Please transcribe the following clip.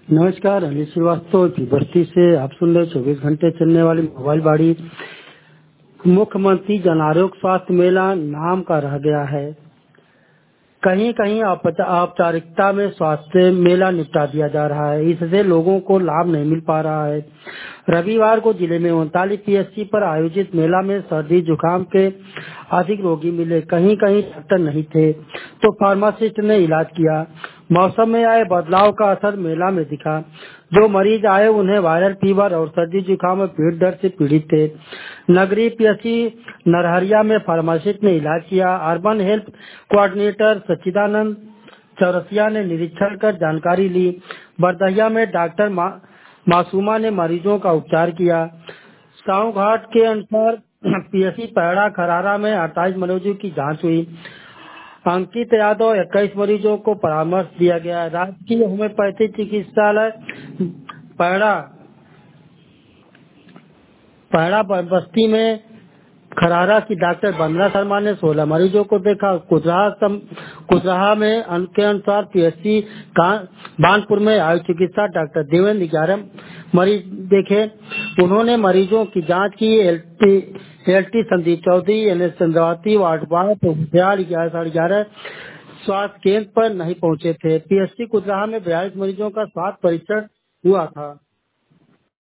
नमस्कार, अनिल श्रीवास्तव की बस्ती से आप सुन रहे 24 घंटे चलने वाली मोबाइल बाड़ी। मुख्यमंत्री जन आरोग्य स्वास्थ्य मेला नाम का रह गया है। कहीं कहीं औपचारिकता में स्वास्थ्य मेला निपटा दिया जा रहा है, इससे लोगों को लाभ नहीं मिल पा रहा है। रविवार को जिले में 39 पीएचसी पर आयोजित मेला में सर्दी जुकाम के अधिक रोगी मिले। कहीं कहीं डॉक्टर नहीं थे तो फार्मासिस्ट ने इलाज किया। मौसम में आए बदलाव का असर मेला में दिखा। जो मरीज आए उन्हें वायरल फीवर और सर्दी जुकाम और पेट दर्द से पीड़ित थे। नगरीय पीएचसी नरहरिया में फार्मासिस्ट ने इलाज किया। Urban health coordinator Sachchidanand Chaurasia ने निरीक्षण कर जानकारी ली। बरदहिया में डॉक्टर मासूमा ने मरीजों का उपचार किया। साहू घाट के अनुसार पीएचसी पैड़ा खरारा में 28 मरीजों की जांच हुई। अंकित यादव 21 मरीजों को परामर्श दिया गया। राजकीय होम्योपैथी चिकित्सालय पैड़ा पैड़ा बस्ती में खरारा की डॉक्टर वंदना शर्मा ने 16 मरीजों को देखा। कुजराहा में के अनुसार पीएचसी बानपुर में आयु चिकित्सा डॉक्टर देवेंद्र 11 मरीज देखे। उन्होंने मरीजों की जांच की। LT Sandeep Chaudhary, NS Chandravati, ward 11:11 स्वास्थ्य केंद्र पर नहीं पहुंचे थे। पीएचसी कुजराहा में 42 मरीजों का स्वास्थ्य परीक्षण हुआ था।